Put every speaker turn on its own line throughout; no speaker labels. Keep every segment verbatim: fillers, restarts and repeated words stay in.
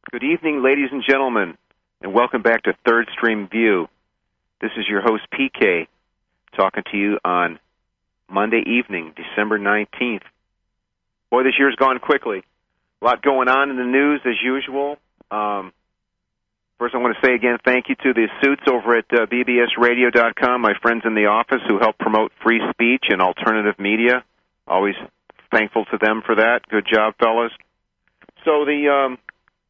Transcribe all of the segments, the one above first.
Good evening, ladies and gentlemen, and welcome back to Third Stream View. This is your host, P K, talking to you on Monday evening, December nineteenth. Boy, this year's gone quickly. A lot going on in the news, as usual. Um, first, I want to say again thank you to the suits over at uh, B B S radio dot com, my friends in the office who help promote free speech and alternative media. Always thankful to them for that. Good job, fellas. So the... Um,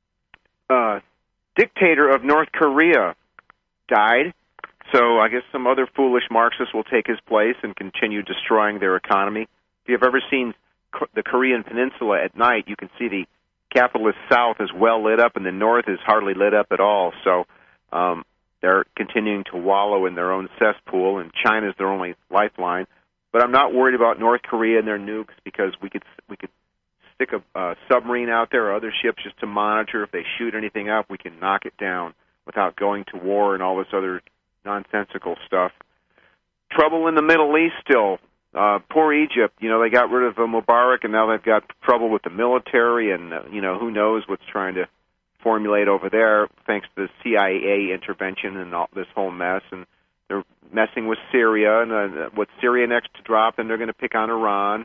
Uh, dictator of North Korea died, so I guess some other foolish Marxists will take his place and continue destroying their economy. If you've ever seen the Korean Peninsula at night, you can see the capitalist South is well lit up and the North is hardly lit up at all. So um, they're continuing to wallow in their own cesspool, and China's their only lifeline. But I'm not worried about North Korea and their nukes because we could we could. stick a uh, submarine out there or other ships just to monitor. If they shoot anything up, we can knock it down without going to war and all this other nonsensical stuff. Trouble in the Middle East still. Uh, poor Egypt. You know, they got rid of uh, Mubarak, and now they've got trouble with the military, and, uh, you know, who knows what's trying to formulate over there thanks to the C I A intervention and all this whole mess. And they're messing with Syria, and uh, what's Syria next to drop, and they're going to pick on Iran.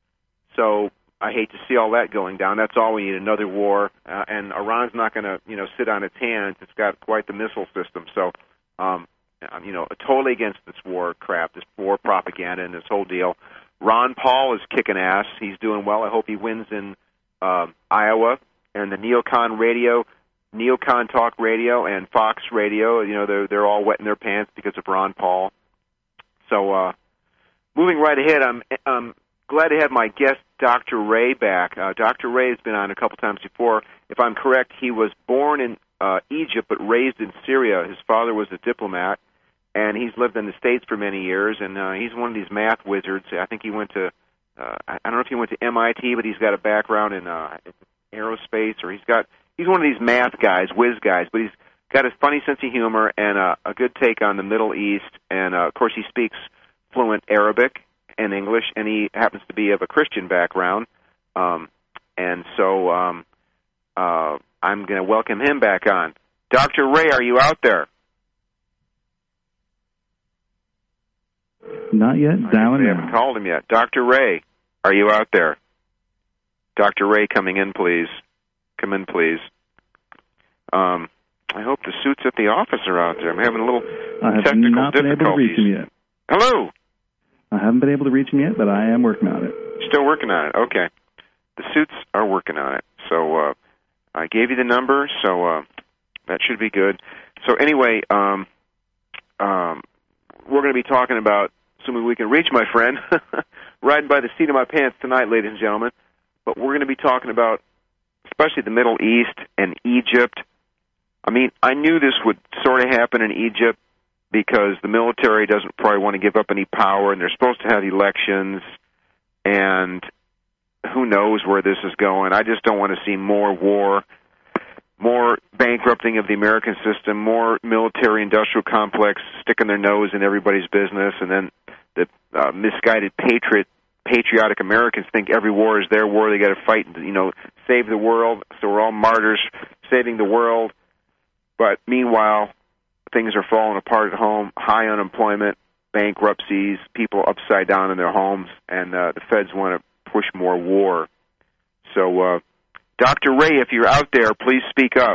So I hate to see all that going down. That's all we need, another war. Uh, and Iran's not going to, you know, sit on its hands. It's got quite the missile system. So, um, you know, totally against this war crap, this war propaganda and this whole deal. Ron Paul is kicking ass. He's doing well. I hope he wins in uh, Iowa. And the Neocon Radio, Neocon Talk Radio and Fox Radio, you know, they're, they're all wetting their pants because of Ron Paul. So, uh, moving right ahead, I'm... Um, glad to have my guest, Doctor Ray, back. Uh, Doctor Ray has been on a couple times before. If I'm correct, he was born in uh, Egypt but raised in Syria. His father was a diplomat, and he's lived in the States for many years, and uh, he's one of these math wizards. I think he went to, uh, I don't know if he went to M I T, but he's got a background in uh, aerospace, or he's got, he's one of these math guys, whiz guys, but he's got a funny sense of humor and uh, a good take on the Middle East, and uh, of course he speaks fluent Arabic and English, and he happens to be of a Christian background, um, and so um, uh, I'm going to welcome him back on. Doctor Ray, are you out there?
Not yet. Dialing
in. I haven't called him yet. Doctor Ray, are you out there? Doctor Ray, coming in, please. Come in, please. Um, I hope the suits at the office are out there. I'm having a little
I have
technical
not been
difficulties.
able to reach him yet.
Hello.
I haven't been able to reach him yet, but I am working on it.
Still working on it. Okay. The suits are working on it. So uh, I gave you the number, so uh, that should be good. So anyway, um, um, we're going to be talking about, assuming we can reach my friend, riding by the seat of my pants tonight, ladies and gentlemen. But we're going to be talking about, especially the Middle East and Egypt. I mean, I knew this would sort of happen in Egypt, because the military doesn't probably want to give up any power, and they're supposed to have elections, and who knows where this is going. I just don't want to see more war, more bankrupting of the American system, more military-industrial complex sticking their nose in everybody's business, and then the uh, misguided patriot, patriotic Americans think every war is their war. They got to fight, you know, save the world, so we're all martyrs saving the world. But meanwhile, things are falling apart at home, high unemployment, bankruptcies, people upside down in their homes, and uh, the feds want to push more war. So, uh, Doctor Ray, if you're out there, please speak up.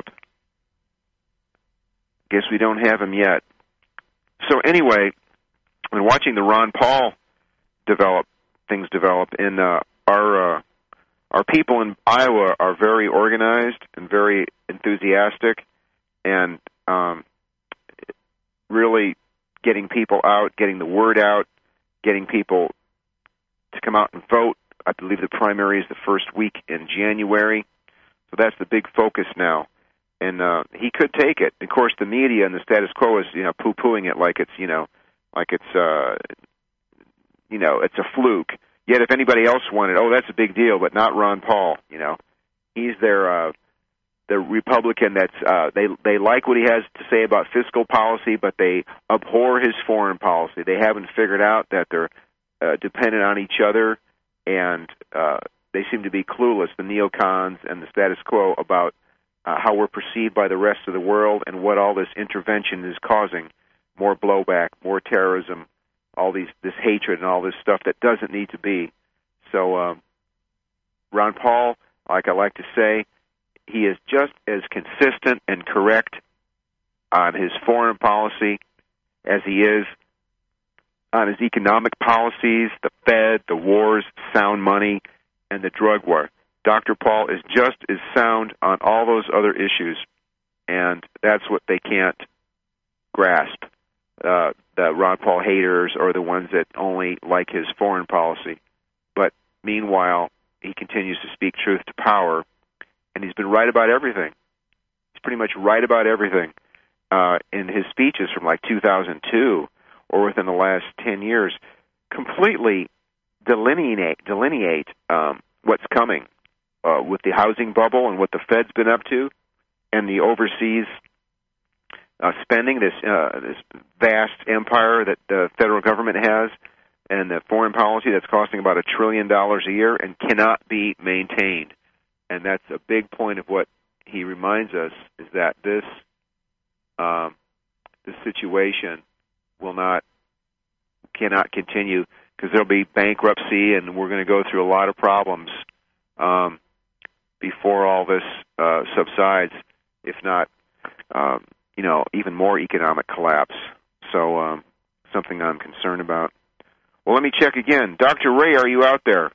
Guess we don't have him yet. So anyway, when watching the Ron Paul develop, things develop, in uh, our uh, our people in Iowa are very organized and very enthusiastic, and um, really getting people out, getting the word out, getting people to come out and vote. I believe the primary is the first week in January. So that's the big focus now. And uh, he could take it. Of course, the media and the status quo is, you know, poo-pooing it like it's, you know, like it's, uh, you know, it's a fluke. Yet if anybody else wanted, oh, that's a big deal, but not Ron Paul, you know. He's their... Uh, the Republican that's uh, they they like what he has to say about fiscal policy, but they abhor his foreign policy. They haven't figured out that they're uh, dependent on each other, and uh, they seem to be clueless, the neocons and the status quo, about uh, how we're perceived by the rest of the world, and what all this intervention is causing. More blowback, more terrorism, all these this hatred and all this stuff that doesn't need to be. So um, Ron Paul, like I like to say, he is just as consistent and correct on his foreign policy as he is on his economic policies, the Fed, the wars, sound money, and the drug war. Doctor Paul is just as sound on all those other issues, and that's what they can't grasp. Uh, the Ron Paul haters are the ones that only like his foreign policy. But meanwhile, he continues to speak truth to power, and he's been right about everything. He's pretty much right about everything. Uh, in his speeches from like two thousand two or within the last ten years, completely delineate, delineate um, what's coming uh, with the housing bubble and what the Fed's been up to, and the overseas uh, spending, this uh, this vast empire that the federal government has, and the foreign policy that's costing about a trillion dollars a year and cannot be maintained. And that's a big point of what he reminds us, is that this um, this situation will not cannot continue, because there'll be bankruptcy, and we're going to go through a lot of problems um, before all this uh, subsides, if not, um, you know, even more economic collapse. So um, something I'm concerned about. Well, let me check again. Doctor Ray, are you out there?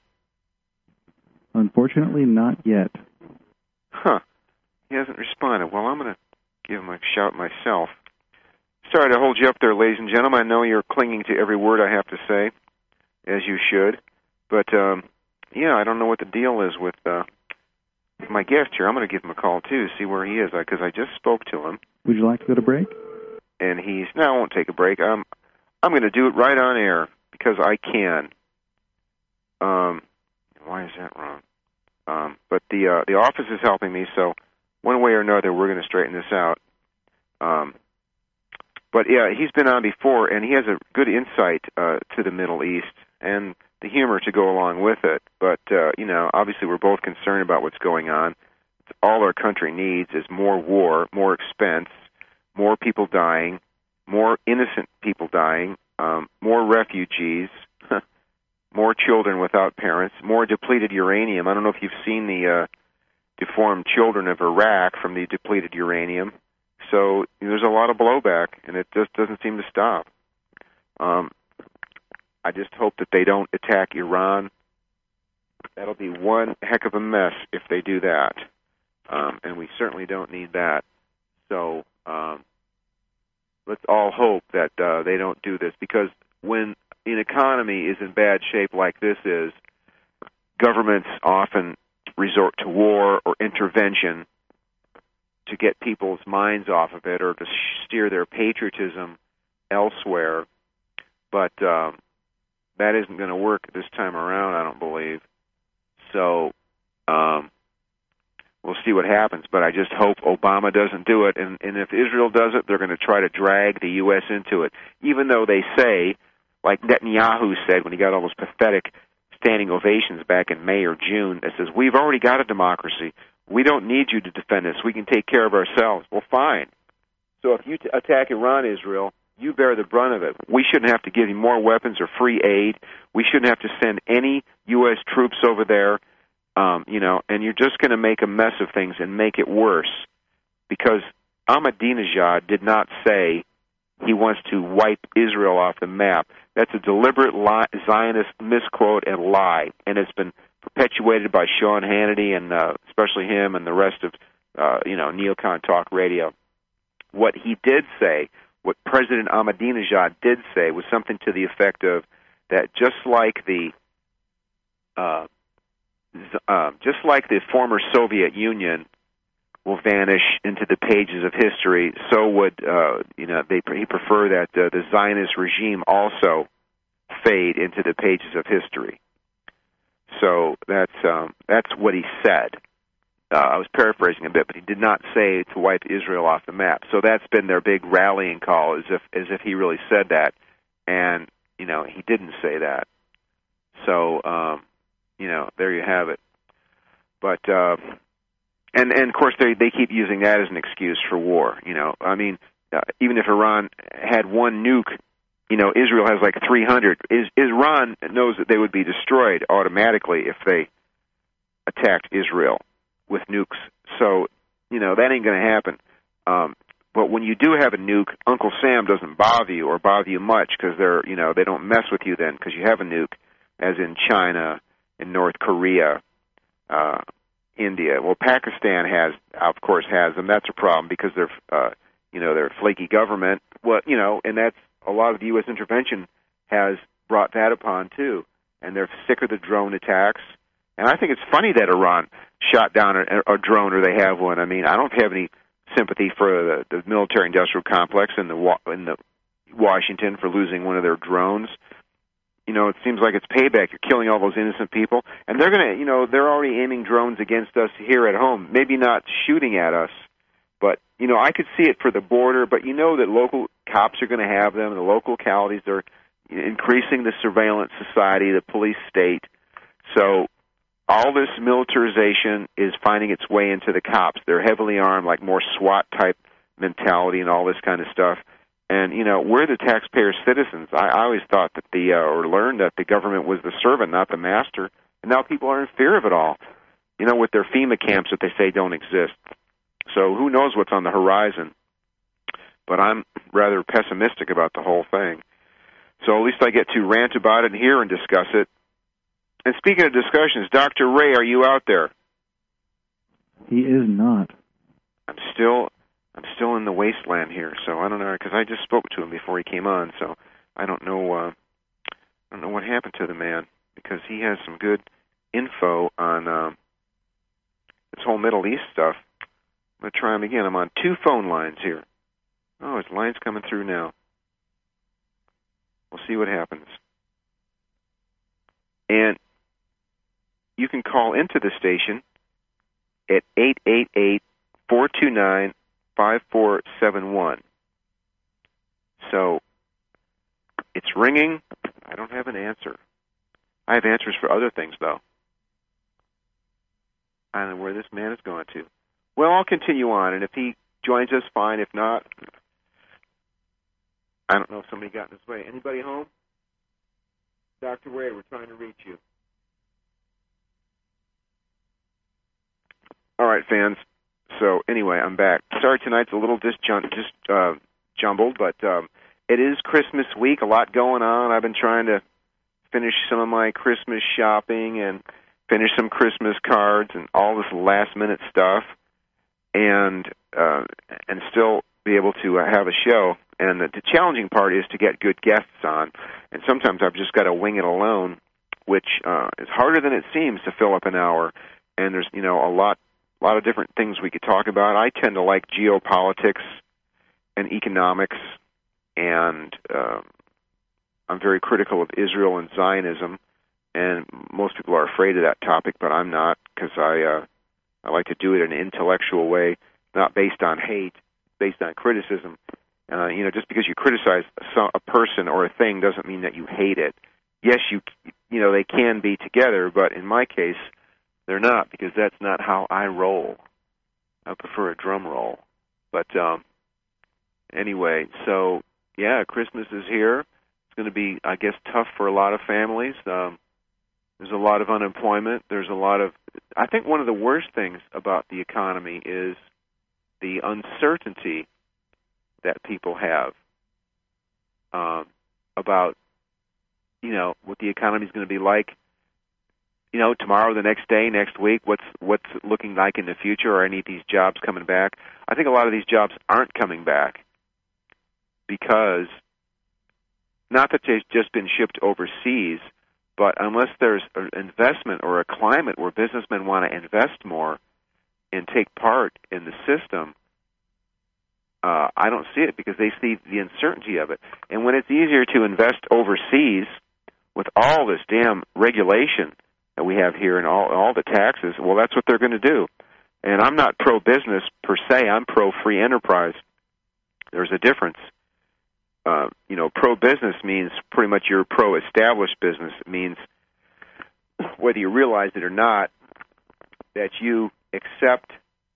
Unfortunately, not yet.
Huh. He hasn't responded. Well, I'm going to give him a shout myself. Sorry to hold you up there, ladies and gentlemen. I know you're clinging to every word I have to say, as you should. But, um, yeah, I don't know what the deal is with uh, my guest here. I'm going to give him a call, too, see where he is, because I just spoke to him.
Would you like to go to break?
And he's... No, I won't take a break. Um, I'm going to do it right on air, because I can. Um, why is that wrong? Um, but the uh, the office is helping me, so one way or another, we're going to straighten this out. Um, but yeah, he's been on before, and he has a good insight uh, to the Middle East and the humor to go along with it. But uh, you know, obviously, we're both concerned about what's going on. All our country needs is more war, more expense, more people dying, more innocent people dying, um, more refugees. More children without parents, more depleted uranium. I don't know if you've seen the uh, deformed children of Iraq from the depleted uranium. So you know, there's a lot of blowback, and it just doesn't seem to stop. Um, I just hope that they don't attack Iran. That'll be one heck of a mess if they do that, um, and we certainly don't need that. So um, let's all hope that uh, they don't do this, because when an economy is in bad shape like this is, governments often resort to war or intervention to get people's minds off of it, or to steer their patriotism elsewhere. But um, that isn't going to work this time around, I don't believe. So um, we'll see what happens. But I just hope Obama doesn't do it. And, and if Israel does it, they're going to try to drag the U S into it, even though they say, like Netanyahu said when he got all those pathetic standing ovations back in May or June, that says, we've already got a democracy. We don't need you to defend us. We can take care of ourselves. Well, fine. So if you t- attack Iran, Israel, you bear the brunt of it. We shouldn't have to give you more weapons or free aid. We shouldn't have to send any U S troops over there, um, you know, and you're just going to make a mess of things and make it worse, because Ahmadinejad did not say he wants to wipe Israel off the map. That's a deliberate lie, Zionist misquote and lie, and it's been perpetuated by Sean Hannity and uh, especially him and the rest of, uh, you know, Neocon Talk Radio. What he did say, what President Ahmadinejad did say, was something to the effect of that just like the, uh, uh, just like the former Soviet Union will vanish into the pages of history, so would uh, you know they he prefer that uh, the Zionist regime also fade into the pages of history. So that's um, that's what he said. Uh, I was paraphrasing a bit, but he did not say to wipe Israel off the map. So that's been their big rallying call, as if as if he really said that, and you know he didn't say that. So um, you know there you have it. But uh, and and of course they they keep using that as an excuse for war. You know, I mean, uh, even if Iran had one nuke, you know, Israel has like three hundred. Is Iran knows that they would be destroyed automatically if they attacked Israel with nukes. So, you know, that ain't going to happen. Um, but when you do have a nuke, Uncle Sam doesn't bother you or bother you much because they're, you know, they don't mess with you then because you have a nuke, as in China and North Korea, uh, India. Well, Pakistan has, of course, has them. That's a problem because they're, uh, you know, they're a flaky government. Well, you know, and that's a lot of the U S intervention has brought that upon too, and they're sick of the drone attacks. And I think it's funny that Iran shot down a, a drone, or they have one. I mean, I don't have any sympathy for the, the military-industrial complex in the in the Washington for losing one of their drones. You know, it seems like it's payback. You're killing all those innocent people, and they're gonna, you know, they're already aiming drones against us here at home. Maybe not shooting at us, but you know, I could see it for the border. But you know that local cops are going to have them. The local localities are increasing the surveillance society, the police state. So all this militarization is finding its way into the cops. They're heavily armed, like more SWAT-type mentality and all this kind of stuff. And, you know, we're the taxpayer citizens. I, I always thought that the, uh, or learned that the government was the servant, not the master. And now people are in fear of it all, you know, with their FEMA camps that they say don't exist. So who knows what's on the horizon. But I'm rather pessimistic about the whole thing. So at least I get to rant about it here and discuss it. And speaking of discussions, Doctor Ray, are you out there?
He is not.
I'm still, I'm still in the wasteland here, so I don't know, because I just spoke to him before he came on, so I don't know, uh, I don't know what happened to the man, because he has some good info on uh, this whole Middle East stuff. I'm going to try him again. I'm on two phone lines here. Oh, his line's coming through now. We'll see what happens. And you can call into the station at eight eight eight, four two nine, five four seven one. So it's ringing. I don't have an answer. I have answers for other things, though. I don't know where this man is going to. Well, I'll continue on, and if he joins us, fine. If not, I don't know if somebody got in his way. Anybody home? Doctor Ray, we're trying to reach you. All right, fans. So anyway, I'm back. Sorry, tonight's a little disjun- just uh, jumbled, but um, it is Christmas week. A lot going on. I've been trying to finish some of my Christmas shopping and finish some Christmas cards and all this last-minute stuff, and uh, and still be able to uh, have a show. And the, the challenging part is to get good guests on. And sometimes I've just got to wing it alone, which uh, is harder than it seems to fill up an hour. And there's, you know, a lot, a lot of different things we could talk about. I tend to like geopolitics and economics, and uh, I'm very critical of Israel and Zionism. And most people are afraid of that topic, but I'm not, because I uh, I like to do it in an intellectual way, not based on hate, based on criticism. Uh, you know, just because you criticize a, a person or a thing doesn't mean that you hate it. Yes, you you know, they can be together, but in my case, they're not, because that's not how I roll. I prefer a drum roll. But um, anyway, so yeah, Christmas is here. It's going to be, I guess, tough for a lot of families. Um, there's a lot of unemployment. There's a lot of, I think one of the worst things about the economy is the uncertainty that people have um, about, you know, what the economy is going to be like, you know, tomorrow, the next day, next week, what's what's looking like in the future, or any of these jobs coming back. I think a lot of these jobs aren't coming back because, not that they've just been shipped overseas, but unless there's an investment or a climate where businessmen want to invest more and take part in the system, Uh, I don't see it, because they see the uncertainty of it. And when it's easier to invest overseas with all this damn regulation that we have here and all, all the taxes, well, that's what they're going to do. And I'm not pro-business per se. I'm pro-free enterprise. There's a difference. Uh, you know, pro-business means pretty much you're pro-established business. It means, whether you realize it or not, that you accept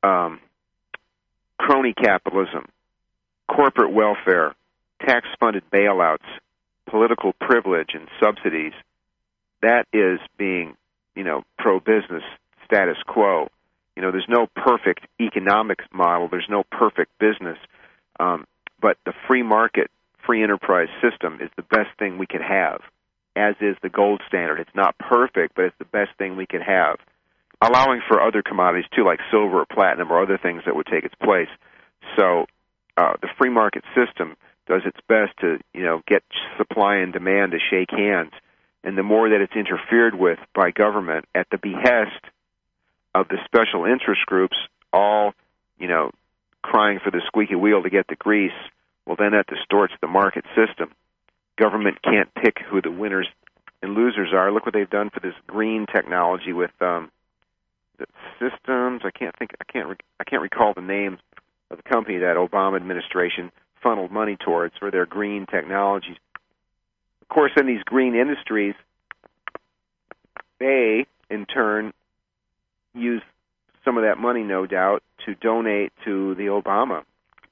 um, crony capitalism, corporate welfare, tax-funded bailouts, political privilege, and subsidies. That is being, you know, pro-business status quo. You know, there's no perfect economic model. There's no perfect business. Um, but the free market, free enterprise system is the best thing we could have, as is the gold standard. It's not perfect, but it's the best thing we could have, allowing for other commodities, too, like silver or platinum or other things that would take its place. So uh, the free market system does its best to, you know, get supply and demand to shake hands. And the more that it's interfered with by government at the behest of the special interest groups, all, you know, crying for the squeaky wheel to get the grease, well, then that distorts the market system. Government can't pick who the winners and losers are. Look what they've done for this green technology with um, the systems. I can't think. I can't. Re- I can't recall the name of the company that Obama administration funneled money towards for their green technologies. Of course, in these green industries, they in turn use some of that money, no doubt, to donate to the Obama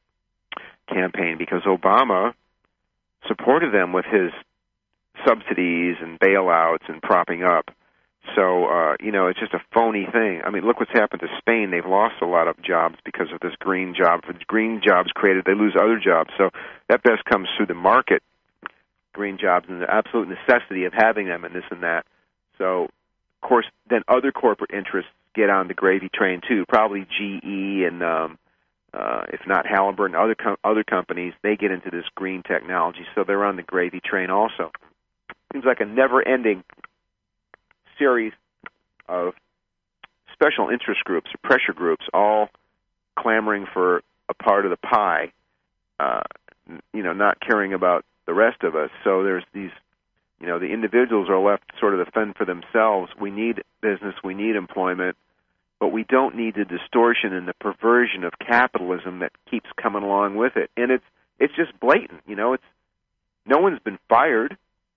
campaign, because Obama supported them with his subsidies and bailouts and propping up. So, uh, you know, it's just a phony thing. I mean, look what's happened to Spain. They've lost a lot of jobs because of this green job. For the green jobs created, they lose other jobs. So that best comes through the market, green jobs, and the absolute necessity of having them and this and that. So, of course, then other corporate interests get on the gravy train, too. Probably G E and, um, uh, if not Halliburton, other com- other companies, they get into this green technology. So they're on the gravy train also. Seems like a never-ending series of special interest groups or pressure groups all clamoring for a part of the pie, uh, you know, not caring about the rest of us. So there's these, you know, the individuals are left sort of to fend for themselves. We need business, we need employment, but we don't need the distortion and the perversion of capitalism that keeps coming along with it. And it's it's just blatant, you know. It's no one's been fired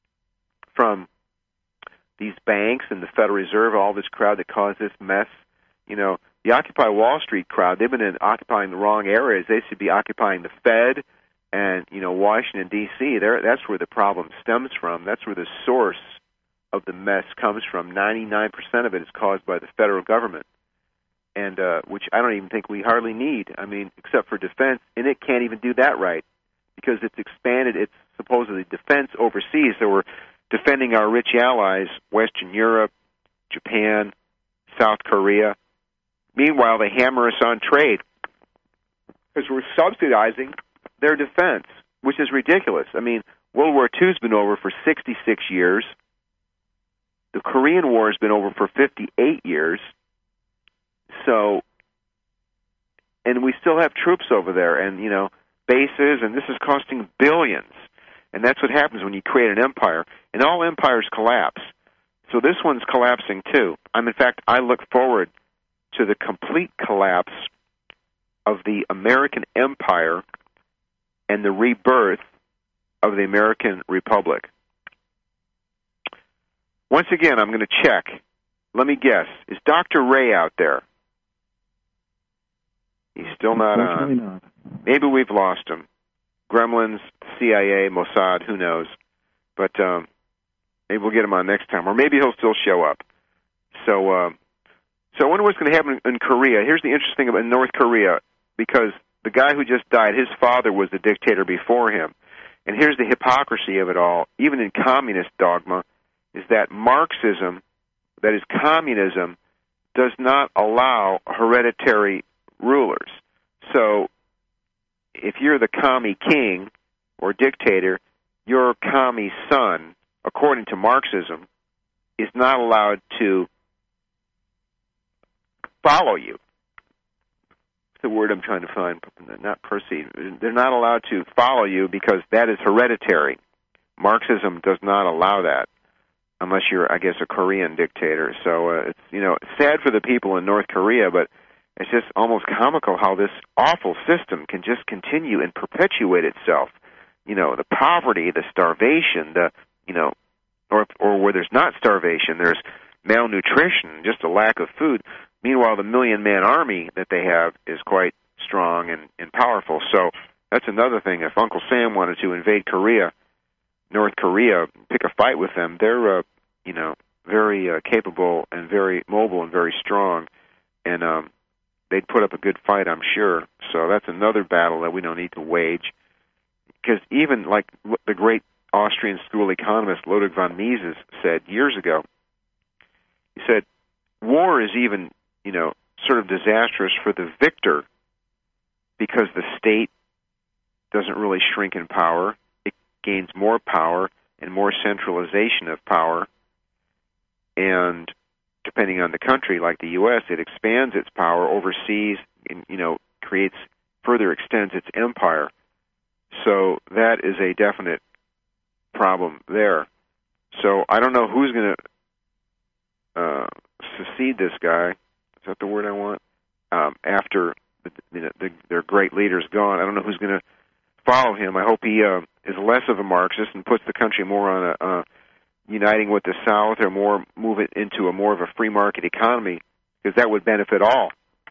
from these banks and the Federal Reserve, all this crowd that caused this mess. You know, the Occupy Wall Street crowd, they've been in occupying the wrong areas. They should be occupying the Fed and, you know, Washington, D C There, that's where the problem stems from. That's where the source of the mess comes from. ninety-nine percent of it is caused by the federal government, and uh, which I don't even think we hardly need. I mean, except for defense, and it can't even do that right because it's expanded its supposedly defense overseas. So we're defending our rich allies, Western Europe, Japan, South Korea. Meanwhile, they hammer us on trade because we're subsidizing their defense, which is ridiculous. I mean, World War Two has been over for sixty-six years. The Korean War has been over for fifty-eight years. So, and we still have troops over there and, you know, bases, and this is costing billions. And that's what happens when you create an empire. And all empires collapse. So this one's collapsing too. I'm, in fact, I look forward to the complete collapse of the American empire and the rebirth of the American Republic. Once again, I'm going to check. Let me guess. Is Doctor Ray out there? He's still not on.
Not.
Maybe we've lost him. Gremlins, C I A, Mossad, who knows? But um, maybe we'll get him on next time, or maybe he'll still show up. So, uh, so I wonder what's going to happen in Korea. Here's the interesting thing about North Korea, because the guy who just died, his father was the dictator before him. And here's the hypocrisy of it all, even in communist dogma, is that Marxism, that is communism, does not allow hereditary rulers. So if you're the commie king or dictator, your commie son, according to Marxism, is not allowed to follow you. That's the word I'm trying to find, not proceed. They're not allowed to follow you because that is hereditary. Marxism does not allow that unless you're, I guess, a Korean dictator. So uh, it's, you know, sad for the people in North Korea, but it's just almost comical how this awful system can just continue and perpetuate itself. You know, the poverty, the starvation, the, you know, or or where there's not starvation, there's malnutrition, just a lack of food. Meanwhile, the million-man army that they have is quite strong and, and powerful. So that's another thing. If Uncle Sam wanted to invade Korea, North Korea, pick a fight with them, they're, uh, you know, very uh, capable and very mobile and very strong. And um, they'd put up a good fight, I'm sure. So that's another battle that we don't need to wage. Because even like the great Austrian school economist Ludwig von Mises said years ago, he said, war is even, you know, sort of disastrous for the victor because the state doesn't really shrink in power. It gains more power and more centralization of power. And depending on the country, like the U S, it expands its power overseas and, you know, creates, further extends its empire. So that is a definite problem there. So I don't know who's going to uh, succeed this guy. Is that the word I want? Um, after the, you know, the, their great leader's gone, I don't know who's going to follow him. I hope he uh, is less of a Marxist and puts the country more on a uh, uniting with the South, or more move it into a more of a free market economy, because that would benefit all,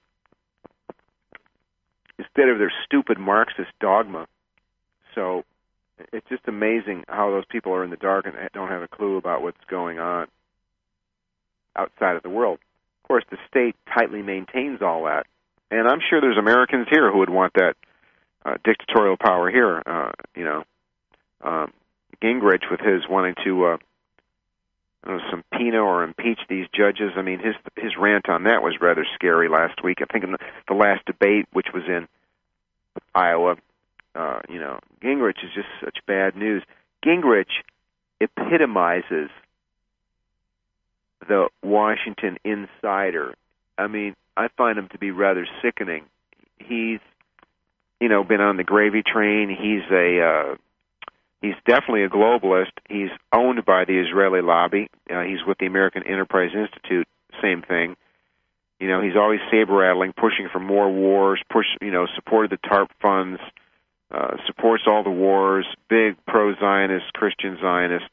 instead of their stupid Marxist dogma. So it's just amazing how those people are in the dark and don't have a clue about what's going on outside of the world. Of course, the state tightly maintains all that. And I'm sure there's Americans here who would want that uh, dictatorial power here. Uh, you know, um, Gingrich with his wanting to uh, I don't know, subpoena or impeach these judges. I mean, his his rant on that was rather scary last week. I think in the, the last debate, which was in Iowa, uh, you know, Gingrich is just such bad news. Gingrich epitomizes the Washington insider. I mean, I find him to be rather sickening. He's, you know, been on the gravy train. He's a, uh, he's definitely a globalist. He's owned by the Israeli lobby. Uh, he's with the American Enterprise Institute. Same thing. You know, he's always saber-rattling, pushing for more wars. Push, you know, supported the TARP funds. Uh, supports all the wars. Big pro-Zionist, Christian Zionist.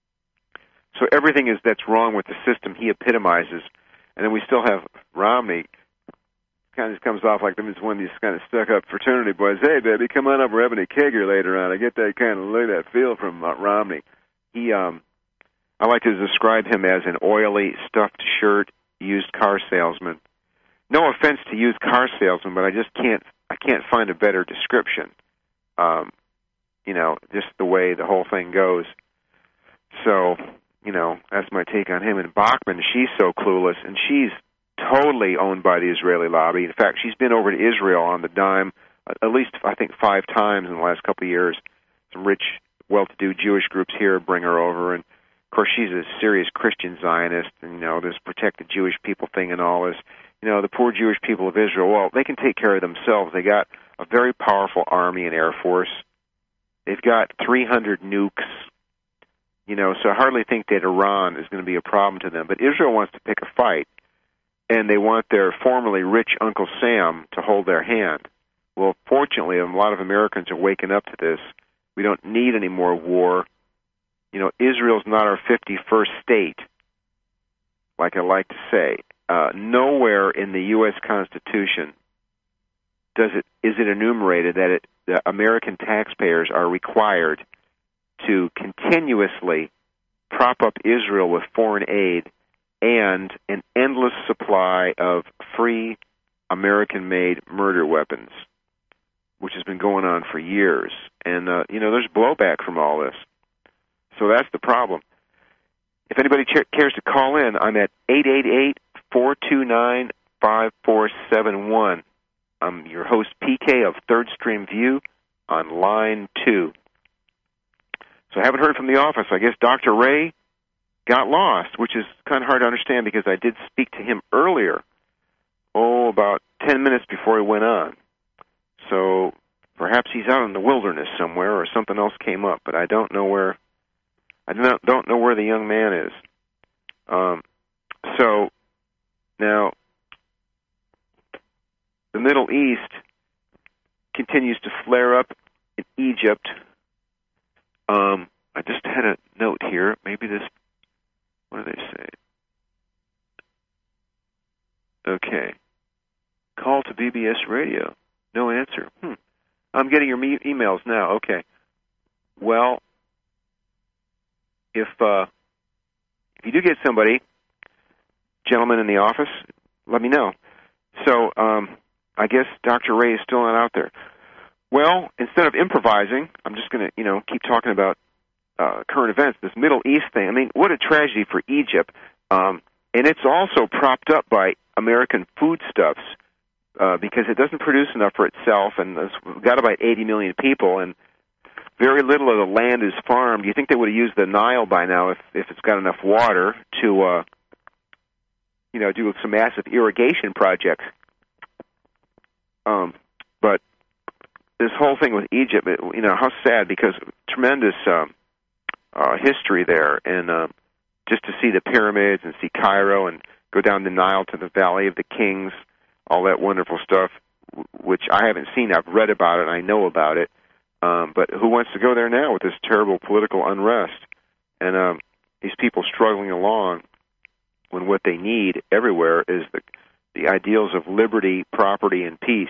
So everything is that's wrong with the system he epitomizes. And then we still have Romney. Kind of comes off like them as one of these kind of stuck-up fraternity boys. Hey, baby, come on up. We're having a kegger later on. I get that kind of look, that feel from uh, Romney. He, um, I like to describe him as an oily, stuffed shirt, used car salesman. No offense to used car salesman, but I just can't, I can't find a better description. Um, you know, just the way the whole thing goes. So, you know, that's my take on him. And Bachmann, she's so clueless, and she's totally owned by the Israeli lobby. In fact, she's been over to Israel on the dime at least, I think, five times in the last couple of years. Some rich, well-to-do Jewish groups here bring her over, and of course, she's a serious Christian Zionist, and, you know, this protect the Jewish people thing and all this. You know, the poor Jewish people of Israel, well, they can take care of themselves. They got a very powerful army and air force. They've got three hundred nukes. You know, so I hardly think that Iran is going to be a problem to them. But Israel wants to pick a fight, and they want their formerly rich Uncle Sam to hold their hand. Well, fortunately, a lot of Americans are waking up to this. We don't need any more war. You know, Israel's not our fifty-first state, like I like to say. Uh, nowhere in the U S Constitution does it is it enumerated that it, the American taxpayers are required to continuously prop up Israel with foreign aid and an endless supply of free American-made murder weapons, which has been going on for years. And, uh, you know, there's blowback from all this. So that's the problem. If anybody ch- cares to call in, I'm at eight eight eight, four two nine, five four seven one. I'm your host, P K, of Third Stream View on line two. So I haven't heard from the office. I guess Doctor Ray got lost, which is kind of hard to understand because I did speak to him earlier, oh, about ten minutes before he went on. So perhaps he's out in the wilderness somewhere or something else came up, but I don't know where I don't, don't know where the young man is. Um, so now the Middle East continues to flare up in Egypt. Um, I just had a note here. Maybe this, what do they say? Okay. Call to B B S Radio. No answer. Hmm. I'm getting your me- emails now. Okay. Well, if uh, if you do get somebody, gentlemen in the office, let me know. So um, I guess Doctor Ray is still not out there. Well, instead of improvising, I'm just going to, you know, keep talking about uh, current events, this Middle East thing. I mean, what a tragedy for Egypt. Um, and it's also propped up by American foodstuffs uh, because it doesn't produce enough for itself, and it's got about eighty million people, and very little of the land is farmed. Do you think they would have used the Nile by now if, if it's got enough water to, uh, you know, do some massive irrigation projects? Um, but this whole thing with Egypt, it, you know, how sad, because tremendous um, uh, history there, and uh, just to see the pyramids and see Cairo and go down the Nile to the Valley of the Kings, all that wonderful stuff, which I haven't seen. I've read about it, and I know about it. Um, but who wants to go there now with this terrible political unrest and um, these people struggling along when what they need everywhere is the, the ideals of liberty, property, and peace?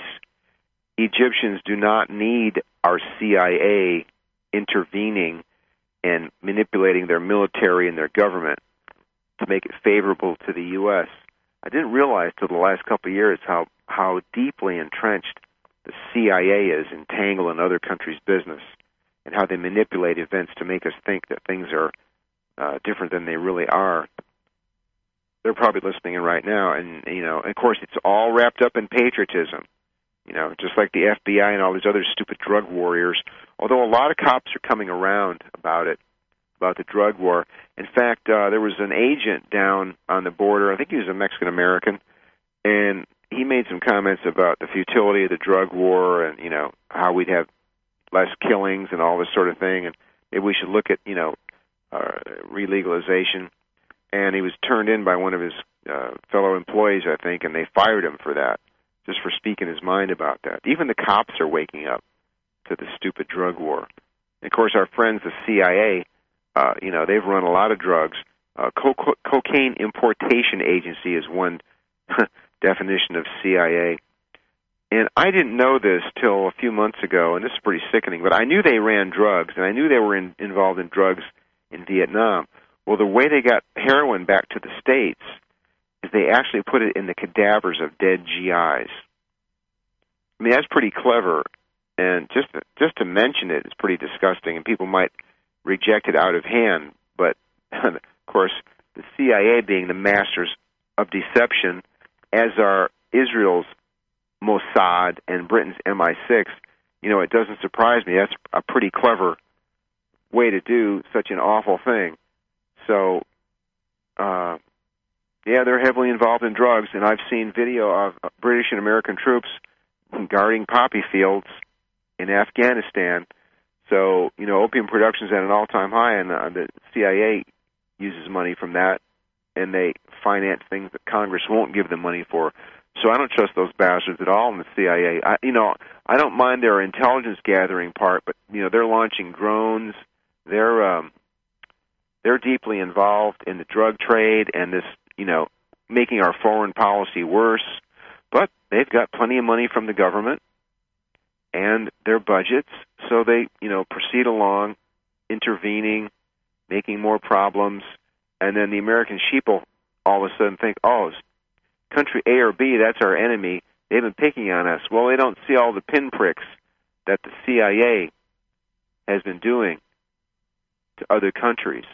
Egyptians do not need our C I A intervening and manipulating their military and their government to make it favorable to the U S. I didn't realize till the last couple of years how, how deeply entrenched the C I A is entangled in other countries' business, and how they manipulate events to make us think that things are uh, different than they really are. They're probably listening in right now, and, you know, of course, it's all wrapped up in patriotism. You know, just like the F B I and all these other stupid drug warriors, although a lot of cops are coming around about it, about the drug war. In fact, uh, there was an agent down on the border, I think he was a Mexican-American, and he made some comments about the futility of the drug war and, you know, how we'd have less killings and all this sort of thing, and maybe we should look at, you know, uh, re-legalization. And he was turned in by one of his uh, fellow employees, I think, and they fired him for that, just for speaking his mind about that. Even the cops are waking up to the stupid drug war. And of course, our friends, the C I A, uh, you know, they've run a lot of drugs. Uh, co- cocaine importation agency is one definition of C I A. And I didn't know this till a few months ago, and this is pretty sickening, but I knew they ran drugs, and I knew they were in, involved in drugs in Vietnam. Well, the way they got heroin back to the States is they actually put it in the cadavers of dead G Is. I mean, that's pretty clever, and just to, just to mention it is pretty disgusting, and people might reject it out of hand. But, of course, the C I A being the masters of deception, as are Israel's Mossad and Britain's M I six, you know, it doesn't surprise me. That's a pretty clever way to do such an awful thing. So, uh, yeah, they're heavily involved in drugs, and I've seen video of British and American troops guarding poppy fields in Afghanistan. So, you know, opium production's at an all-time high, and uh, the C I A uses money from that, and they finance things that Congress won't give them money for. So I don't trust those bastards at all in the C I A. I, you know, I don't mind their intelligence gathering part, but, you know, they're launching drones. They're um, they're deeply involved in the drug trade and this, you know, making our foreign policy worse. But they've got plenty of money from the government and their budgets, so they, you know, proceed along, intervening, making more problems, and then the American sheep will all of a sudden think, oh, country A or B, that's our enemy. They've been picking on us. Well, they don't see all the pinpricks that the C I A has been doing to other countries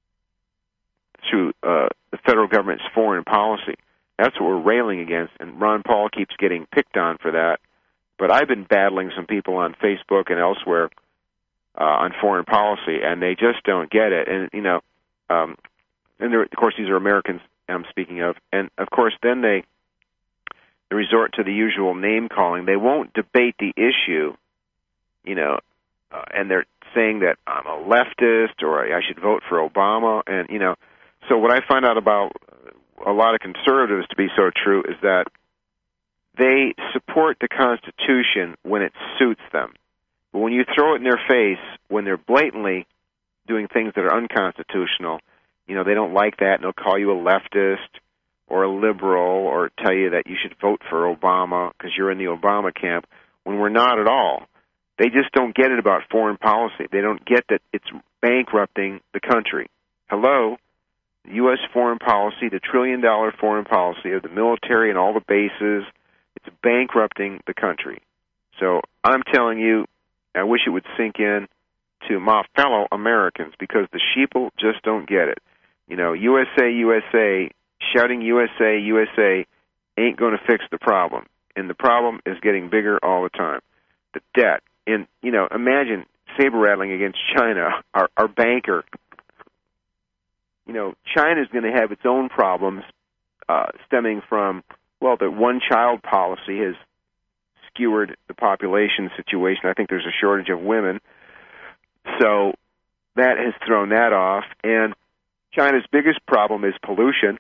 through uh, the federal government's foreign policy. That's what we're railing against, and Ron Paul keeps getting picked on for that. But I've been battling some people on Facebook and elsewhere uh, on foreign policy, and they just don't get it. And, you know, um, and of course, these are Americans I'm speaking of. And, of course, then they, they resort to the usual name-calling. They won't debate the issue, you know, uh, and they're saying that I'm a leftist or I should vote for Obama. And, you know, so what I find out about a lot of conservatives to be so true is that they support the Constitution when it suits them. But when you throw it in their face, when they're blatantly doing things that are unconstitutional, you know, they don't like that, and they'll call you a leftist, or a liberal or tell you that you should vote for Obama because you're in the Obama camp, when we're not at all. They just don't get it about foreign policy. They don't get that it's bankrupting the country. Hello? U S foreign policy, the trillion-dollar foreign policy of the military and all the bases, it's bankrupting the country. So I'm telling you, I wish it would sink in to my fellow Americans because the sheeple just don't get it. You know, U S A, U S A, shouting U S A, U S A ain't going to fix the problem. And the problem is getting bigger all the time. The debt. And, you know, imagine saber-rattling against China, our, our banker. You know, China's going to have its own problems uh, stemming from, well, the one-child policy has skewered the population situation. I think there's a shortage of women. So that has thrown that off. And China's biggest problem is pollution.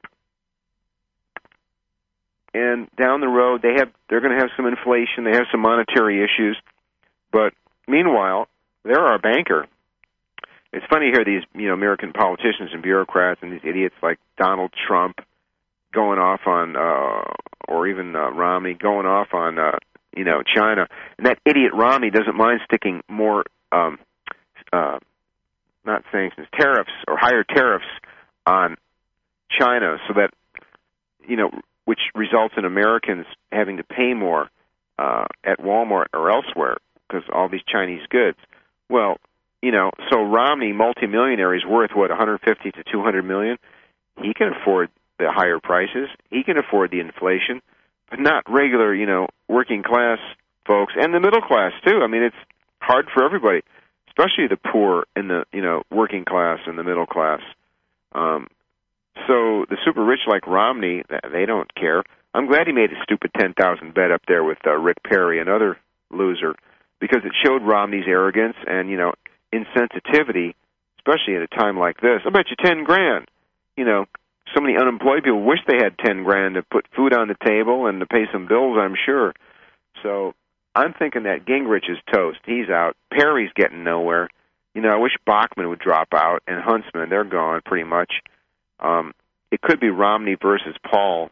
And down the road, they have they're going to have some inflation. They have some monetary issues. But meanwhile, they're our banker. It's funny to hear these, you know, American politicians and bureaucrats and these idiots like Donald Trump going off on, uh, or even uh, Romney going off on, uh, you know, China. And that idiot Romney doesn't mind sticking more, um, uh, not sanctions, tariffs or higher tariffs on China so that, you know, which results in Americans having to pay more uh, at Walmart or elsewhere because all these Chinese goods. Well, you know, so Romney, multimillionaire, is worth, what, one hundred fifty to two hundred million? He can afford the higher prices. He can afford the inflation, but not regular, you know, working class folks and the middle class, too. I mean, it's hard for everybody, especially the poor and the, you know, working class and the middle class. Um, so the super rich like Romney, they don't care. I'm glad he made a stupid ten thousand bet up there with uh, Rick Perry, another loser, because it showed Romney's arrogance and, you know, insensitivity, especially at a time like this. I bet you ten grand. You know, so many unemployed people wish they had ten grand to put food on the table and to pay some bills, I'm sure. So I'm thinking that Gingrich is toast. He's out. Perry's getting nowhere. You know, I wish Bachmann would drop out and Huntsman. They're gone pretty much. Um, it could be Romney versus Paul.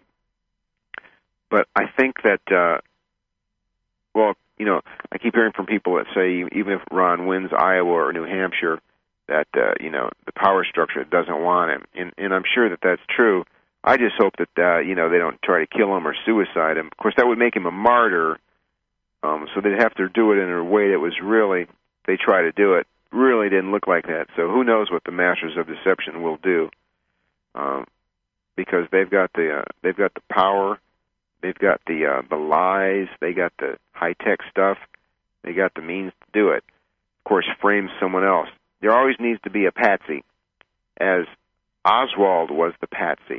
But I think that, uh, well, you know, I keep hearing from people that say even if Ron wins Iowa or New Hampshire, that, uh, you know, the power structure doesn't want him. And, and I'm sure that that's true. I just hope that, uh, you know, they don't try to kill him or suicide him. Of course, that would make him a martyr. Um, so they'd have to do it in a way that was really, they try to do it, really didn't look like that. So who knows what the Masters of Deception will do. Um, because they've got the, uh, they've got the power. They've got the uh, the lies. They got the high-tech stuff. They got the means to do it. Of course, frame someone else. There always needs to be a patsy, as Oswald was the patsy,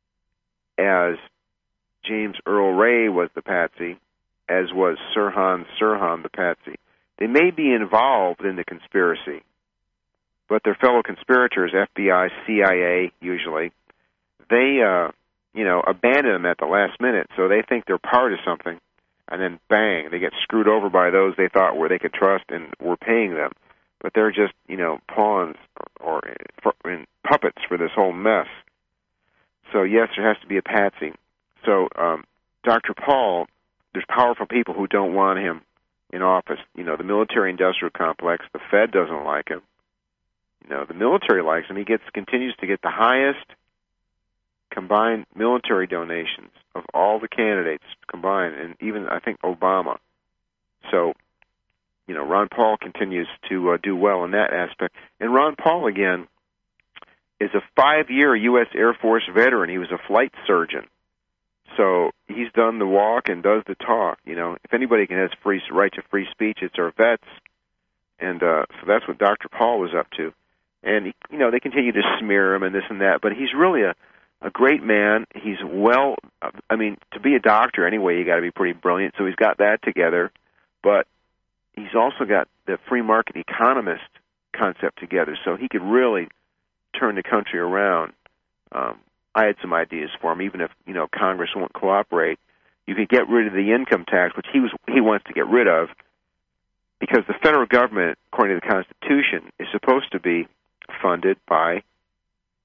as James Earl Ray was the patsy, as was Sirhan Sirhan the patsy. They may be involved in the conspiracy, but their fellow conspirators, F B I, C I A, usually, they... Uh, you know, abandon them at the last minute, so they think they're part of something, and then bang, they get screwed over by those they thought were they could trust and were paying them. But they're just, you know, pawns or, or and puppets for this whole mess. So, yes, there has to be a patsy. So, um, Doctor Paul, there's powerful people who don't want him in office. You know, the military-industrial complex, the Fed doesn't like him. You know, the military likes him. He gets continues to get the highest combined military donations of all the candidates combined, and even, I think, Obama. So, you know, Ron Paul continues to uh, do well in that aspect. And Ron Paul, again, is a five-year U S Air Force veteran. He was a flight surgeon. So he's done the walk and does the talk. You know, if anybody can has free right to free speech, it's our vets. And uh, so that's what Doctor Paul was up to. And, he, you know, they continue to smear him and this and that, but he's really a A great man. He's well, I mean, to be a doctor anyway, you got to be pretty brilliant. So he's got that together, but he's also got the free market economist concept together. So he could really turn the country around. Um, I had some ideas for him. Even if, you know, Congress won't cooperate, you could get rid of the income tax, which he was he wants to get rid of, because the federal government, according to the Constitution, is supposed to be funded by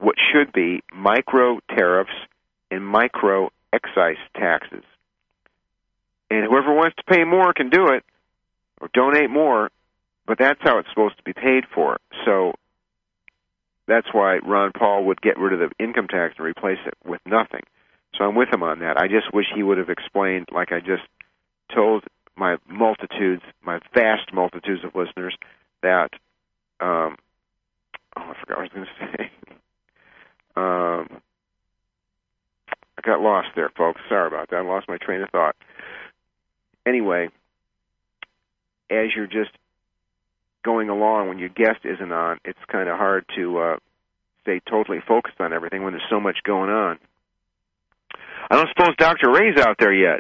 what should be micro tariffs and micro excise taxes. And whoever wants to pay more can do it, or donate more, but that's how it's supposed to be paid for. So that's why Ron Paul would get rid of the income tax and replace it with nothing. So I'm with him on that. I just wish he would have explained, like I just told my multitudes, my vast multitudes of listeners, that, um, oh, I forgot what I was going to say. um, I got lost there, folks. Sorry about that. I lost my train of thought. Anyway, as you're just going along, when your guest isn't on, it's kind of hard to uh, stay totally focused on everything when there's so much going on. I don't suppose Doctor Ray's out there yet.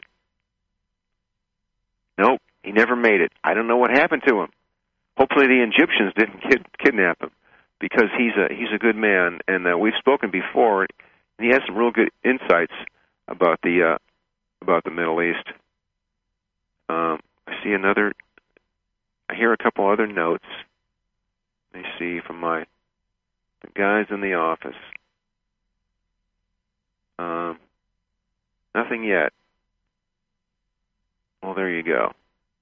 Nope, he never made it. I don't know what happened to him. Hopefully the Egyptians didn't kid, kidnap him, because he's a he's a good man, and uh, we've spoken before, and he has some real good insights about the uh, about the Middle East. Um, I see another. I hear a couple other notes. Let me see from my the guys in the office. Um, nothing yet. Well, there you go.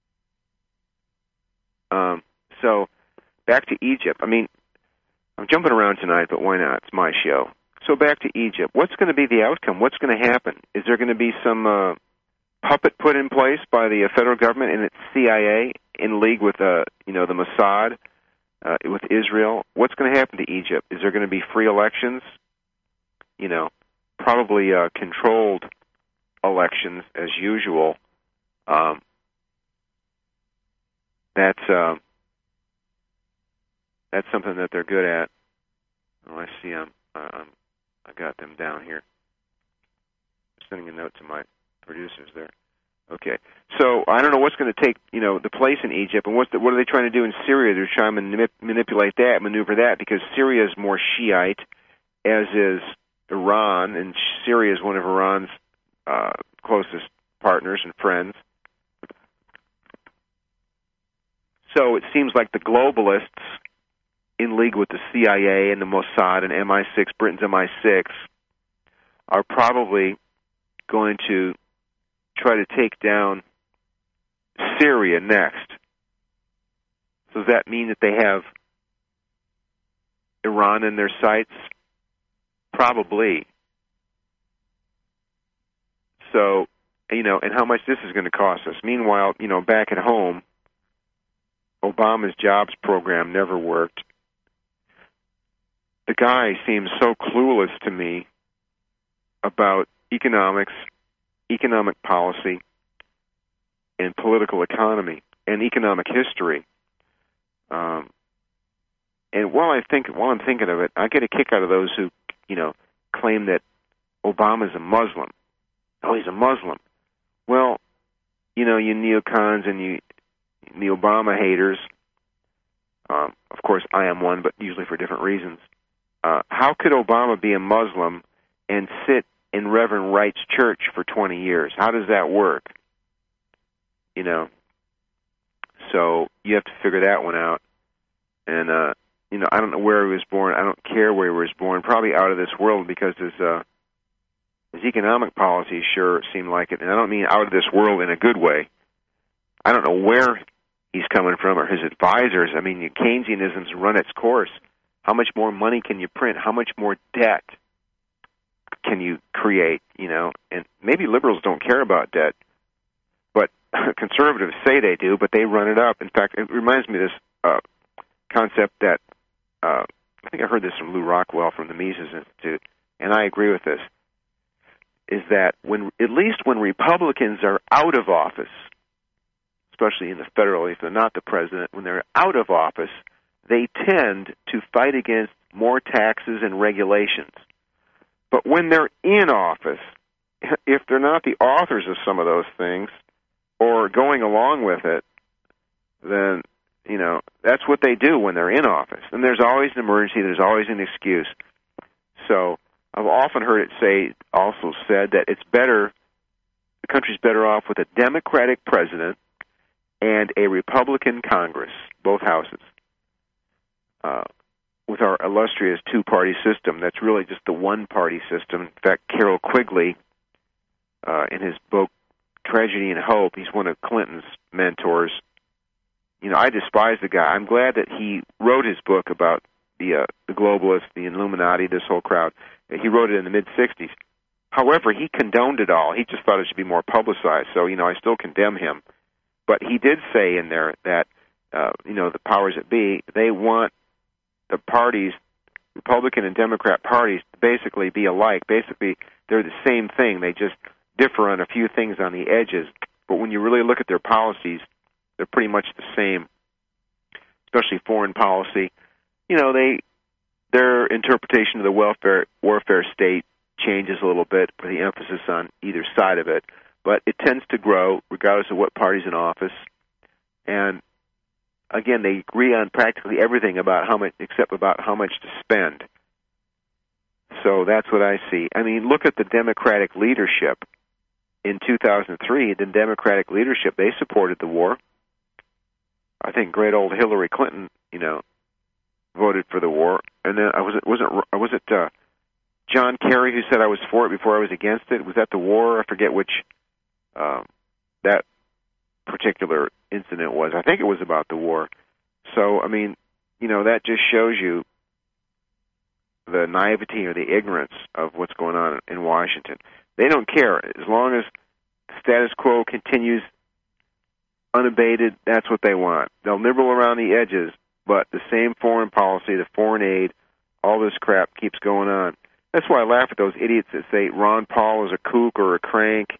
Um, so, back to Egypt. I mean, I'm jumping around tonight, but why not? It's my show. So back to Egypt. What's going to be the outcome? What's going to happen? Is there going to be some uh, puppet put in place by the uh, federal government and its C I A in league with, uh, you know, the Mossad, uh, with Israel? What's going to happen to Egypt? Is there going to be free elections? You know, probably uh, controlled elections as usual. Um, that's uh, that's something that they're good at. Oh, I see. I'm, um, I got them down here. I'm sending a note to my producers there. Okay, so I don't know what's going to take, you know, the place in Egypt, and what's the, what are they trying to do in Syria? They're trying to manip- manipulate that, maneuver that, because Syria is more Shiite, as is Iran, and Syria is one of Iran's uh, closest partners and friends. So it seems like the globalists, in league with the C I A and the Mossad and M I six, Britain's M I six, are probably going to try to take down Syria next. So does that mean that they have Iran in their sights? Probably. So, you know, and how much this is going to cost us. Meanwhile, you know, back at home, Obama's jobs program never worked. The guy seems so clueless to me about economics, economic policy, and political economy, and economic history. Um, and while I think, while I'm thinking of it, I get a kick out of those who, you know, claim that Obama's a Muslim. Oh, he's a Muslim. Well, you know, you neocons and you, the Obama haters. Um, of course, I am one, but usually for different reasons. Uh, how could Obama be a Muslim and sit in Reverend Wright's church for twenty years? How does that work? You know, so you have to figure that one out. And, uh, you know, I don't know where he was born. I don't care where he was born. Probably out of this world, because his, uh, his economic policies sure seem like it. And I don't mean out of this world in a good way. I don't know where he's coming from or his advisors. I mean, Keynesianism's run its course. How much more money can you print? How much more debt can you create? You know, and maybe liberals don't care about debt, but conservatives say they do, but they run it up. In fact, it reminds me of this uh, concept that uh, I think I heard this from Lou Rockwell from the Mises Institute, and I agree with this, is that when, at least when Republicans are out of office, especially in the federal, if they're not the president, when they're out of office, they tend to fight against more taxes and regulations. But when they're in office, if they're not the authors of some of those things or going along with it, then, you know, that's what they do when they're in office. And there's always an emergency, there's always an excuse. So I've often heard it say, also said, that it's better, the country's better off with a Democratic president and a Republican Congress, both houses. Uh, with our illustrious two-party system. That's really just the one-party system. In fact, Carroll Quigley, uh, in his book Tragedy and Hope, he's one of Clinton's mentors. You know, I despise the guy. I'm glad that he wrote his book about the uh, the globalists, the Illuminati, this whole crowd. He wrote it in the mid-sixties. However, he condoned it all. He just thought it should be more publicized. So, you know, I still condemn him. But he did say in there that, uh, you know, the powers that be, they want the parties, Republican and Democrat parties, to basically be alike. Basically, they're the same thing. They just differ on a few things on the edges. But when you really look at their policies, they're pretty much the same, especially foreign policy. You know, they their interpretation of the welfare warfare state changes a little bit for the emphasis on either side of it, but it tends to grow regardless of what party's in office. And again, they agree on practically everything about how much, except about how much to spend. So that's what I see. I mean, look at the Democratic leadership in two thousand three. The Democratic leadership, they supported the war. I think great old Hillary Clinton, you know, voted for the war. And then I was it wasn't was it uh, John Kerry who said I was for it before I was against it? Was that the war? I forget which um, that particular incident was. I think it was about the war. So, I mean, you know, that just shows you the naivety or the ignorance of what's going on in Washington. They don't care. As long as the status quo continues unabated, that's what they want. They'll nibble around the edges, but the same foreign policy, the foreign aid, all this crap keeps going on. That's why I laugh at those idiots that say Ron Paul is a kook or a crank.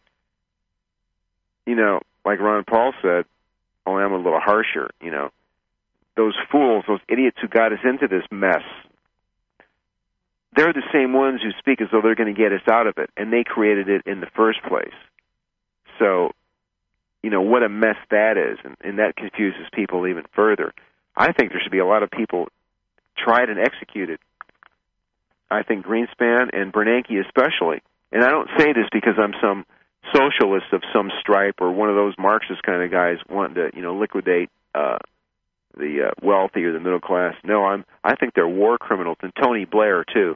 You know, like Ron Paul said, only I'm a little harsher, you know. Those fools, those idiots who got us into this mess, they're the same ones who speak as though they're going to get us out of it, and they created it in the first place. So, you know, what a mess that is, and, and that confuses people even further. I think there should be a lot of people tried and executed. I think Greenspan and Bernanke especially. And I don't say this because I'm some socialist of some stripe or one of those Marxist kind of guys wanting to, you know, liquidate uh, the uh, wealthy or the middle class. No, I'm. I think they're war criminals, and Tony Blair too.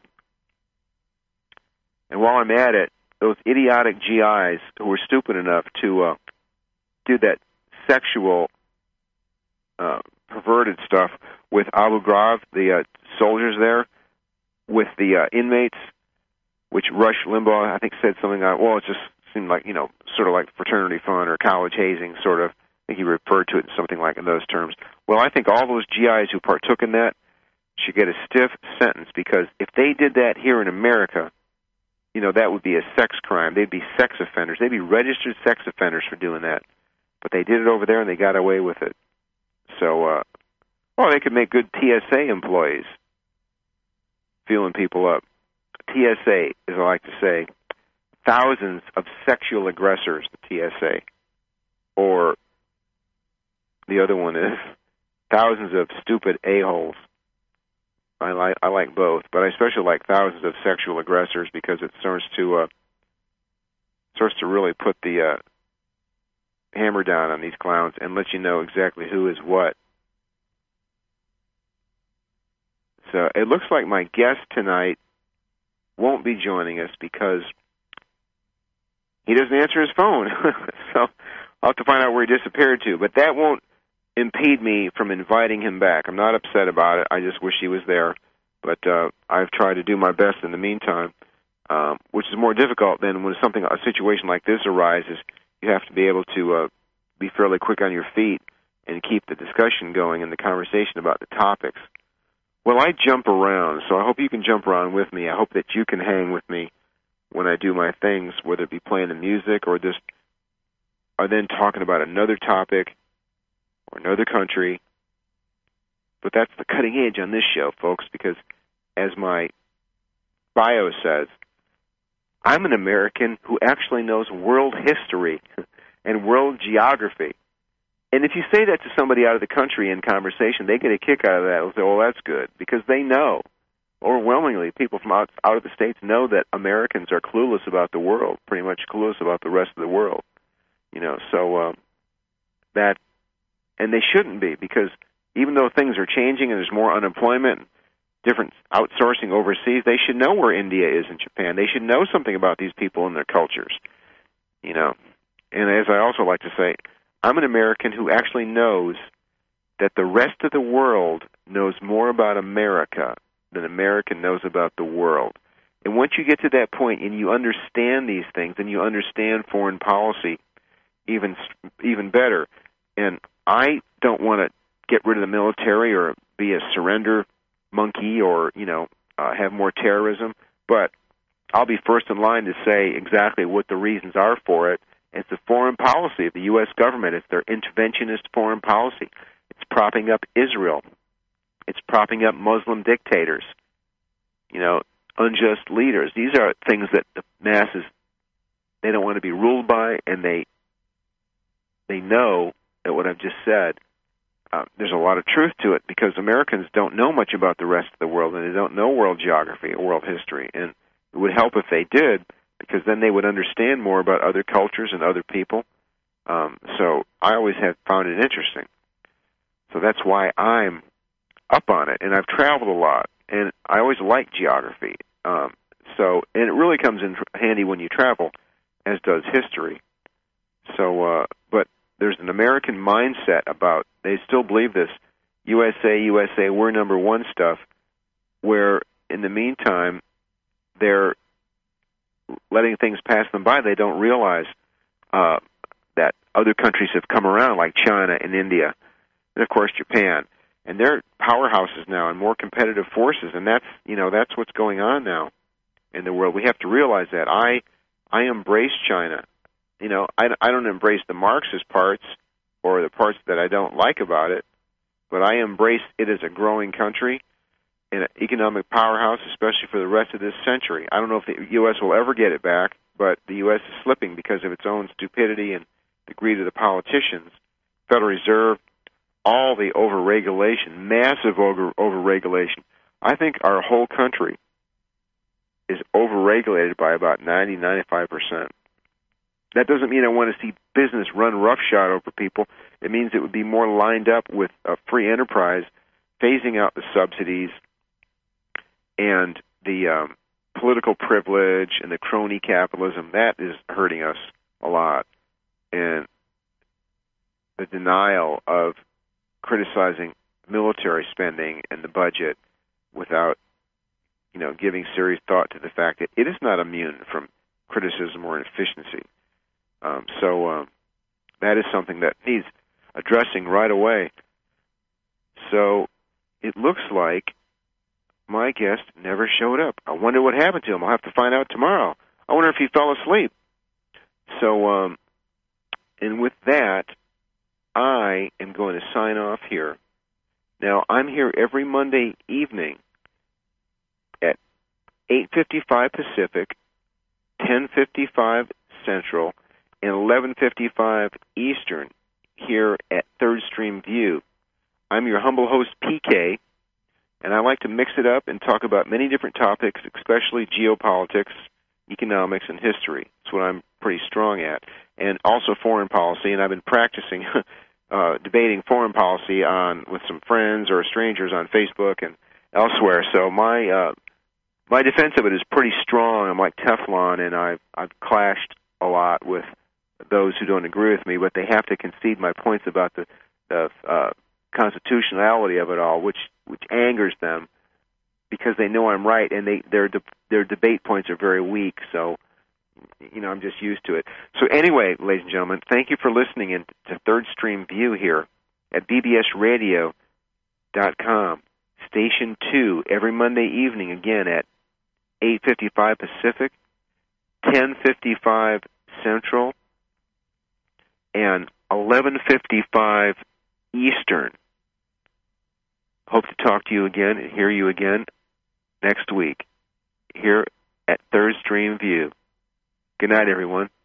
And while I'm at it, those idiotic G Is who were stupid enough to uh, do that sexual, uh, perverted stuff with Abu Ghraib, the uh, soldiers there, with the uh, inmates, which Rush Limbaugh, I think, said something like, well, it just seemed like, you know, sort of like fraternity fun or college hazing, sort of. I think he referred to it something like in those terms. Well, I think all those G Is who partook in that should get a stiff sentence, because if they did that here in America, you know, that would be a sex crime. They'd be sex offenders. They'd be registered sex offenders for doing that. But they did it over there, and they got away with it. So, uh, well, they could make good T S A employees, feeling people up. T S A, as I like to say, thousands of sexual aggressors, the T S A. Or the other one is thousands of stupid a-holes. I like I like both, but I especially like thousands of sexual aggressors, because it starts to uh, starts to really put the uh, hammer down on these clowns and let you know exactly who is what. So it looks like my guest tonight won't be joining us because he doesn't answer his phone. So I'll have to find out where he disappeared to. But that won't impede me from inviting him back. I'm not upset about it. I just wish he was there. But uh, I've tried to do my best in the meantime, um, which is more difficult than when something, a situation like this arises. You have to be able to uh, be fairly quick on your feet and keep the discussion going and the conversation about the topics. Well, I jump around, so I hope you can jump around with me. I hope that you can hang with me when I do my things, whether it be playing the music or just or then talking about another topic or another country. But that's the cutting edge on this show, folks, because as my bio says, I'm an American who actually knows world history and world geography. And if you say that to somebody out of the country in conversation, they get a kick out of that. They'll say, well, that's good, because they know. Overwhelmingly, people from out, out of the States know that Americans are clueless about the world, pretty much clueless about the rest of the world. You know, so um, that, and they shouldn't be, because even though things are changing and there's more unemployment, different outsourcing overseas, they should know where India is in Japan. They should know something about these people and their cultures. You know, and as I also like to say, I'm an American who actually knows that the rest of the world knows more about America than America knows about the world. And once you get to that point and you understand these things and you understand foreign policy even even better, and I don't want to get rid of the military or be a surrender monkey or, you know, uh, have more terrorism, but I'll be first in line to say exactly what the reasons are for it. It's the foreign policy of the U S government. It's their interventionist foreign policy. It's propping up Israel. It's propping up Muslim dictators, you know, unjust leaders. These are things that the masses, they don't want to be ruled by, and they they know that what I've just said, uh, there's a lot of truth to it, because Americans don't know much about the rest of the world, and they don't know world geography or world history. And it would help if they did, because then they would understand more about other cultures and other people. Um, so I always have found it interesting. So that's why I'm up on it, and I've traveled a lot, and I always like geography. Um, so, and it really comes in handy when you travel, as does history. So, uh, but there's an American mindset about, they still believe this, U S A, U S A, we're number one stuff, where in the meantime, they're letting things pass them by. They don't realize uh, that other countries have come around, like China and India, and of course Japan, and they're powerhouses now and more competitive forces. And that's, you know, that's what's going on now in the world. We have to realize that. I I embrace China. You know, I, I don't embrace the Marxist parts or the parts that I don't like about it, but I embrace it as a growing country and an economic powerhouse, especially for the rest of this century. I don't know if the U S will ever get it back, but the U S is slipping because of its own stupidity and the greed of the politicians. Federal Reserve, all the over-regulation, massive over- over-regulation. I think our whole country is over-regulated by about ninety, ninety-five percent. That doesn't mean I want to see business run roughshod over people. It means it would be more lined up with a free enterprise, phasing out the subsidies and the um, political privilege and the crony capitalism. That is hurting us a lot. And the denial of criticizing military spending and the budget without, you know, giving serious thought to the fact that it is not immune from criticism or inefficiency. Um, so um, that is something that needs addressing right away. So it looks like my guest never showed up. I wonder what happened to him. I'll have to find out tomorrow. I wonder if he fell asleep. So, um, and with that, I am going to sign off here. Now, I'm here every Monday evening at eight fifty-five Pacific, ten fifty-five Central, and eleven fifty-five Eastern here at Third Stream View. I'm your humble host, P K, and I like to mix it up and talk about many different topics, especially geopolitics, economics, and history. That's what I'm pretty strong at, and also foreign policy, and I've been practicing uh, debating foreign policy on with some friends or strangers on Facebook and elsewhere. So my uh, my defense of it is pretty strong. I'm like Teflon, and I've, I've clashed a lot with those who don't agree with me, but they have to concede my points about the, the uh, constitutionality of it all, which which angers them because they know I'm right, and they their de- their debate points are very weak. So, you know, I'm just used to it. So anyway, ladies and gentlemen, thank you for listening in to Third Stream View here at b b s radio dot com, Station two, every Monday evening, again at eight fifty-five Pacific, ten fifty-five Central, and eleven fifty-five Eastern. Hope to talk to you again and hear you again next week here at Third Stream View. Good night, everyone.